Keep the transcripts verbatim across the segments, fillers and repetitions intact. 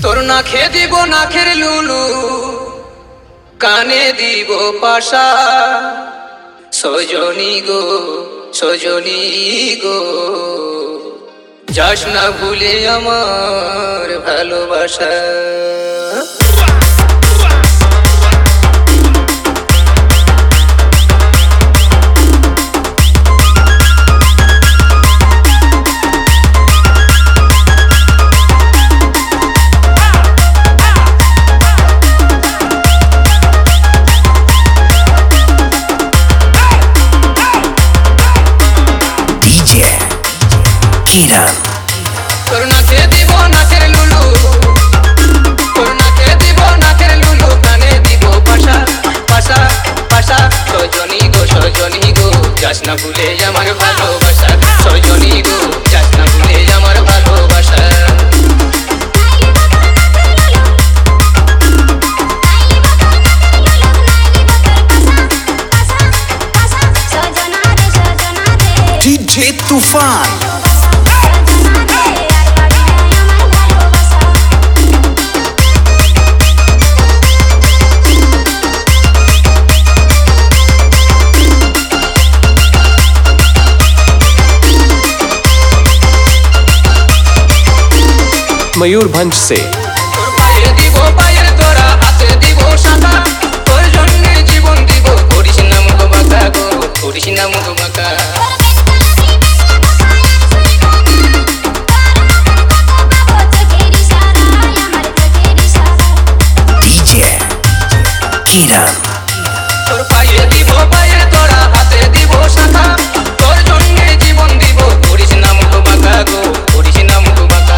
তোর নাখে দিব নাখের লুলু, কানে দিব পাশা। সজনী গো সজনী গো, যাস না ভুলে আমার ভালোবাসা। তোর নাকে দিব নাকের লুলু, তোর নাকে দিব নাকের লুলু, কানে দিব পাশা পাশা পাশা। সজনী গো সজনী গো, যাস না ভুলে আমার ভালোবাসা। সজনী গো যাস না ভুলে আমার ভালোবাসা। ডিজে তুফান मयूरभंज से তোর পায়ে দিব পায়ের তোরা, হাতে দিব শাখা। তোর জন্য জীবন দিব, করিস না মুখ বাঁকা গো, করিস না মুখ বাঁকা। ডিজে কিরণ তোর পায়ে দিব পায়ের তোরা, হাতে দিব শাখা। তোর জন্য জীবন দিব, করিস না মুখ বাঁকা গো, করিস না মুখ বাঁকা।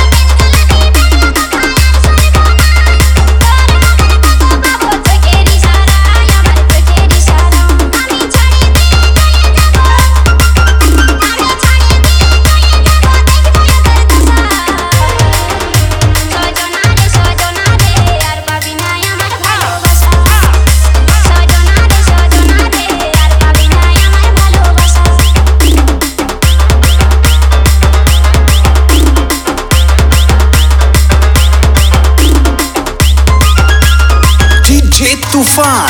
ডিজে তুফান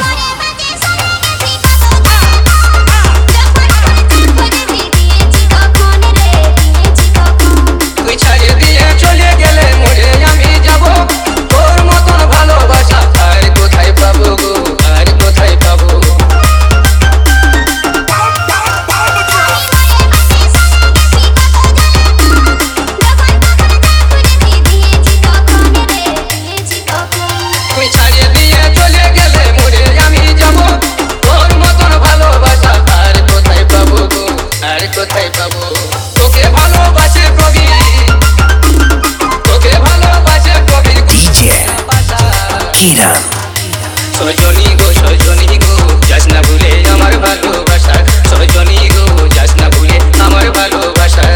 তুই ছাড়িয়ে দিয়ে চলে গেলে মরে আমি যাব। তোর মতন ভালোবাসা আর কোথায় পাবো গো, আর কোথায় পাবো। তুই ছাড়িয়ে দিয়ে চলে গেলে মরে আমি যাব। তোর মতন ভালোবাসা আর কোথায় পাবো গো, আর কোথায় পাবো। তোকে ভালোবাসে কবি, তোকে ভালোবাসে কবি। ডিজে কিরণ সজনী গো সজনী গো, যাস না ভুলে আমার ভালোবাসা। সজনী গো যাস না ভুলে আমার ভালোবাসা।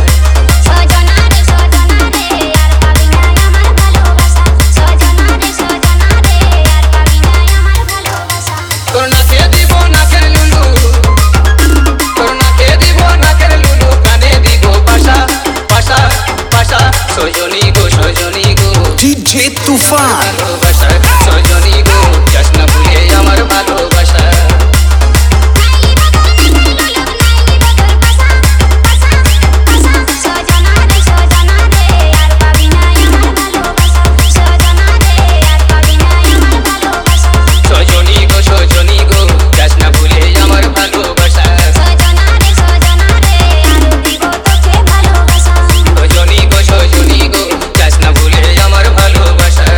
তোর নাকে দিব নাকের লুলু, তোর নাকে দিব নাকের লুলু, কানে দিব পাশা পাশা পাশা। সজনী গো সজনী গো, ডিজে তুফান ভালোবাসা। সজনী গো যাস না ভুলে আমার ভালোবাসা। সজনী গো সজনী গো, যাস না ভুলে আমার ভালোবাসা। সজনী গো সজনী গো, যাস না ভুলে আমার ভালোবাসা।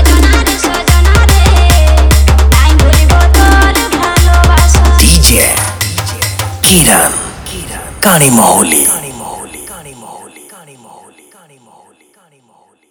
ডিজে কিরণ কানি মহলি।